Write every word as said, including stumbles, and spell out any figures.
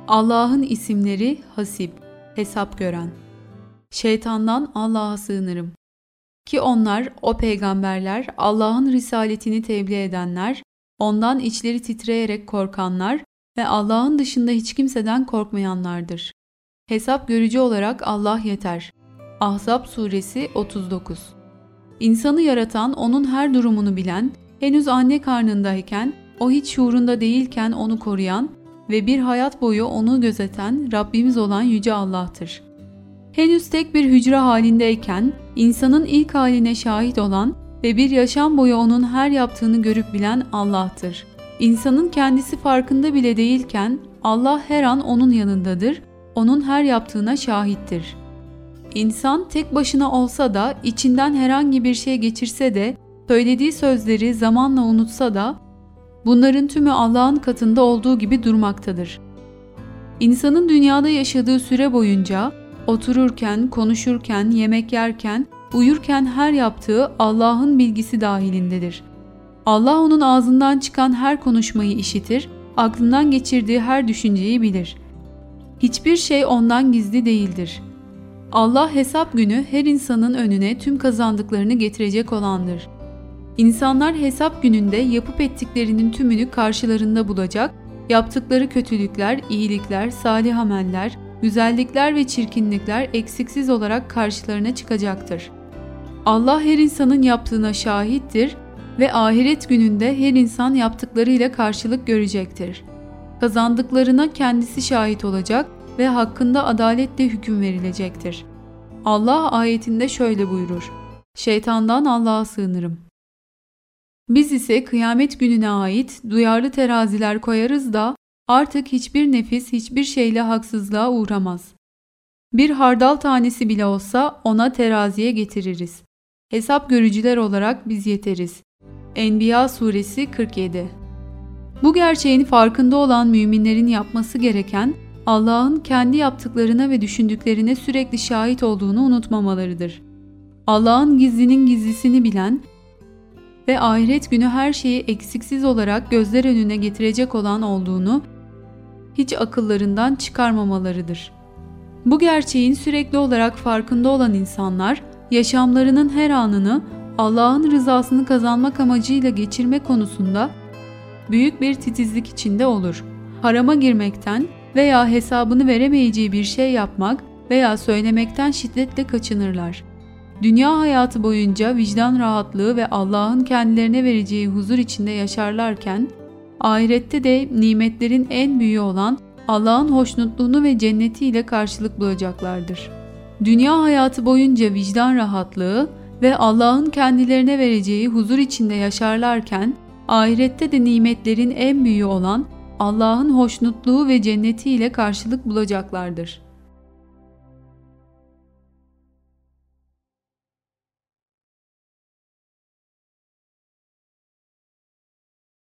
Allah'ın isimleri Hasib, hesap gören. Şeytandan Allah'a sığınırım. Ki onlar, o peygamberler, Allah'ın risaletini tebliğ edenler, ondan içleri titreyerek korkanlar ve Allah'ın dışında hiç kimseden korkmayanlardır. Hesap görücü olarak Allah yeter. Ahzab suresi otuz dokuz. İnsanı yaratan, onun her durumunu bilen, henüz anne karnındayken, o hiç şuurunda değilken onu koruyan ve bir hayat boyu onu gözeten Rabbimiz olan Yüce Allah'tır. Henüz tek bir hücre halindeyken, insanın ilk haline şahit olan ve bir yaşam boyu onun her yaptığını görüp bilen Allah'tır. İnsanın kendisi farkında bile değilken, Allah her an onun yanındadır, onun her yaptığına şahittir. İnsan tek başına olsa da, içinden herhangi bir şey geçirse de, söylediği sözleri zamanla unutsa da, bunların tümü Allah'ın katında olduğu gibi durmaktadır. İnsanın dünyada yaşadığı süre boyunca, otururken, konuşurken, yemek yerken, uyurken her yaptığı Allah'ın bilgisi dahilindedir. Allah onun ağzından çıkan her konuşmayı işitir, aklından geçirdiği her düşünceyi bilir. Hiçbir şey ondan gizli değildir. Allah hesap günü her insanın önüne tüm kazandıklarını getirecek olandır. İnsanlar hesap gününde yapıp ettiklerinin tümünü karşılarında bulacak, yaptıkları kötülükler, iyilikler, salih ameller, güzellikler ve çirkinlikler eksiksiz olarak karşılarına çıkacaktır. Allah her insanın yaptığına şahittir ve ahiret gününde her insan yaptıklarıyla karşılık görecektir. Kazandıklarına kendisi şahit olacak ve hakkında adaletle hüküm verilecektir. Allah ayetinde şöyle buyurur: Şeytandan Allah'a sığınırım. Biz ise kıyamet gününe ait duyarlı teraziler koyarız da artık hiçbir nefis hiçbir şeyle haksızlığa uğramaz. Bir hardal tanesi bile olsa ona teraziye getiririz. Hesap görücüler olarak biz yeteriz. Enbiya suresi kırk yedi. Bu gerçeğin farkında olan müminlerin yapması gereken, Allah'ın kendi yaptıklarına ve düşündüklerine sürekli şahit olduğunu unutmamalarıdır. Allah'ın gizlinin gizlisini bilen ve ahiret günü her şeyi eksiksiz olarak gözler önüne getirecek olan olduğunu hiç akıllarından çıkarmamalarıdır. Bu gerçeğin sürekli olarak farkında olan insanlar, yaşamlarının her anını Allah'ın rızasını kazanmak amacıyla geçirme konusunda büyük bir titizlik içinde olur. Harama girmekten veya hesabını veremeyeceği bir şey yapmak veya söylemekten şiddetle kaçınırlar. Dünya hayatı boyunca vicdan rahatlığı ve Allah'ın kendilerine vereceği huzur içinde yaşarlarken, ahirette de nimetlerin en büyüğü olan Allah'ın hoşnutluğunu ve cennetiyle karşılık bulacaklardır. Dünya hayatı boyunca vicdan rahatlığı ve Allah'ın kendilerine vereceği huzur içinde yaşarlarken, ahirette de nimetlerin en büyüğü olan Allah'ın hoşnutluğu ve cennetiyle karşılık bulacaklardır.